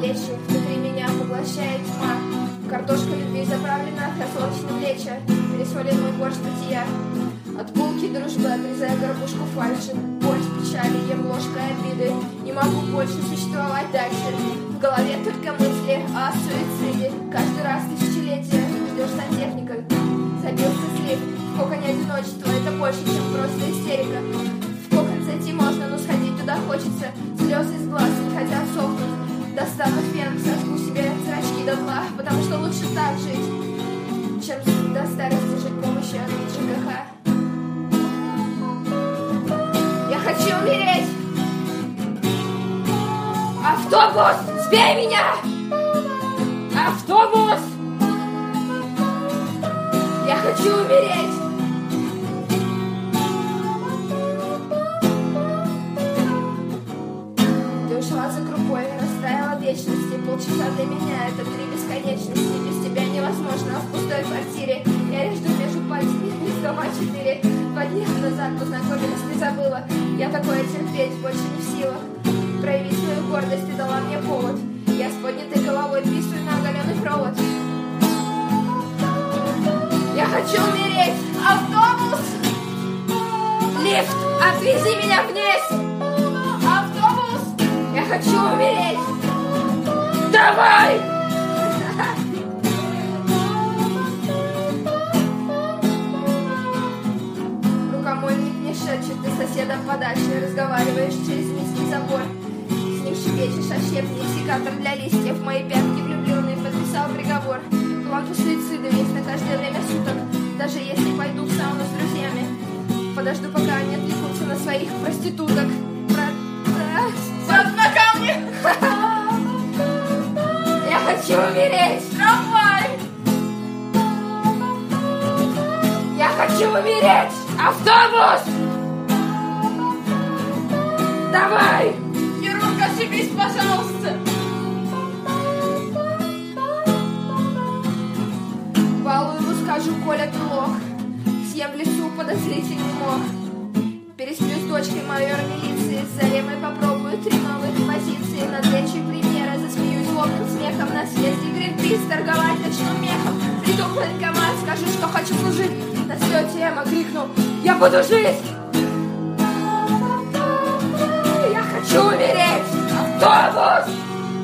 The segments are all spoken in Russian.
плечи, внутри меня поглощает тьма. Картошка любви заправлена на солнечном плече, пересолен мой борщ бытия. От булки дружбы отрезая горбушку фальши, боль печали ем ложкой обиды. Не могу больше существовать дальше. В голове только мысли о суициде. Каждый раз тысячелетия ждешь сантехника. Забился слив, в коконе одиночества. Это больше, чем просто истерика. В кокон зайти можно, но сходить туда хочется. Слезы из глаз не хотят сохнуть. Достану фен, сожгу себе зрачки до дна, потому что лучше так жить, чем до старости жить помощи от ЖКХ. Я хочу умереть! Автобус! Сбей меня! Автобус! Я хочу умереть! Ты ушла за крупой, растаяла в вечности. Полчаса для меня — это 3 бесконечности. Без тебя невозможно, а в пустой квартире я режу между пальцами из дома 4. 2 дня назад познакомилась, ты забыла. Я такое терпеть больше не в силах. Прояви свою гордость, ты дала мне повод. Я с поднятой головой писаю на оголенный провод. Я хочу умереть! Автобус! Лифт, отвези меня вниз! Автобус! Я хочу умереть! Давай! Рукомойник не шепчет, ты соседом подальше. Разговариваешь через низкий забор. С ним шепечешь о щепне, секатор для листьев. Мои пятки влюбленные подписал приговор. План по суициду есть на каждое время суток. Даже если пойду в сауну с друзьями. Подожду, пока они отвлекутся на своих проституток. Сядь на камни! Я хочу умереть! Трамвай! Я хочу умереть! Автобус! Давай! Хирург, ошибись, пожалуйста! Балуеву скажу, Коля, ты лох. Съем в лесу подозрительный мох. Пересплю с дочкой майор милиции. С Заремой попробую 3 новых позиции. Над речью премьера засмеюсь лобным смехом. На съезде Гринпис торговать начну мехом. Приду в военкомат, скажу, что хочу служить. На слете Эма крикну: я буду жить! Я хочу умереть! Автобус!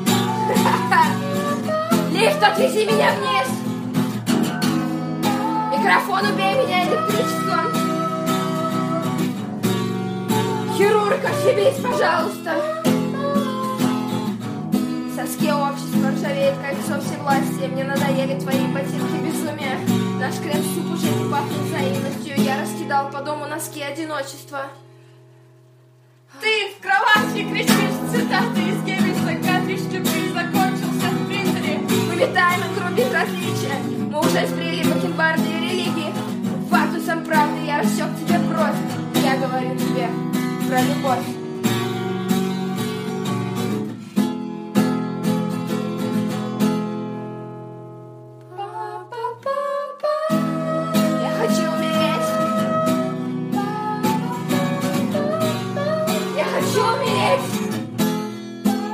Лифт, отвези меня вниз! Микрофон, убей меня электричеством! Хирург, ошибись, пожалуйста! В соске общества ржавеет кольцо всевластия. Мне надоели твои ботинки безумия. Наш крем-суп уже не пахнет взаимностью. Я раскидал по дому носки одиночества. Ты в кровати кричишь цитаты из Геббельса. Картридж любви закончился в принтере. Мы витаем и грубим различия. Мы уже сбрели бакенбарды и религии. Фактусом правды я рассек тебе бровь. Я говорю тебе про любовь. Я хочу умереть. Я хочу умереть.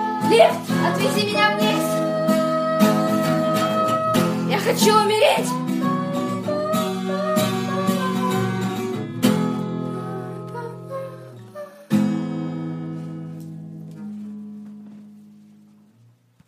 Лифт, отвези меня вниз. Я хочу умереть.